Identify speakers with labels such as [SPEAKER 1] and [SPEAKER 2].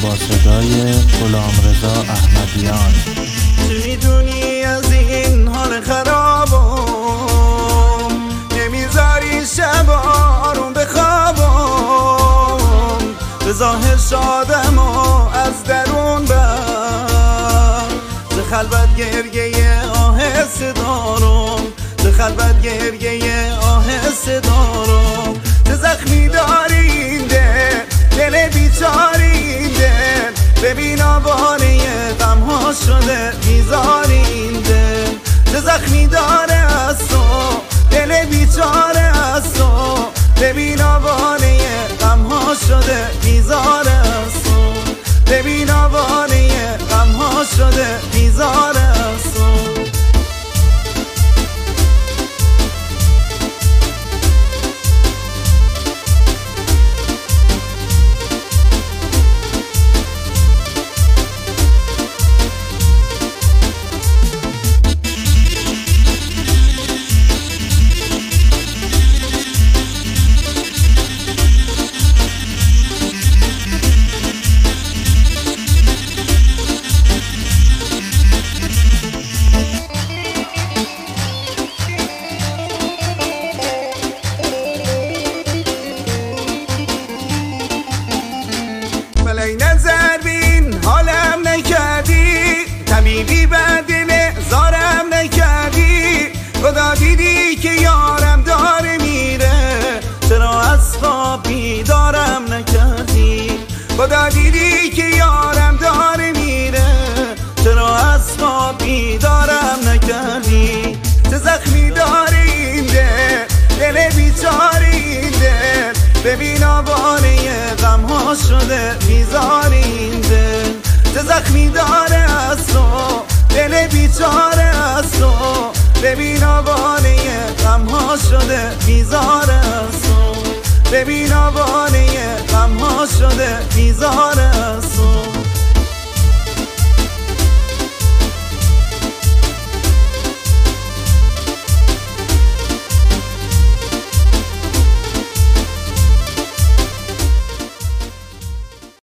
[SPEAKER 1] با صدای غلامرضا احمدیان.
[SPEAKER 2] چی میدونی از این حال خرابم، نمیذاری شب آروم بخوابم، به ظاهر شادم و از درون بر ز خلوت گریه آهسته دارم، ز خلوت گریه آهسته دارم. چه زخمی داری این دل بیچاره این دل، ببین آواره غمها شده بیزار این دل. چه زخمی داره از تو دل بیچاره از تو، ببین آواره غمها شده بیزار از تو، ببین آواره غمها شده بیزار از تو. ای نظر بین حالم نکردی، طبیبی بدل زارم نکردی. خدا دیدی که یارم داره میره، چرا از خواب بیدارم نکردی. خدا دیدی که یارم داره میره، چرا از خواب بیدارم نکردی. چه زخمی داره این دل بیچاره این دل، ببین آواره غمها شده بیزار این دل. چه زخمی داره از تو دل بیچاره از تو، ببین آواره غمها شده بیزار از تو، ببین آواره غمها شده بیزار از تو.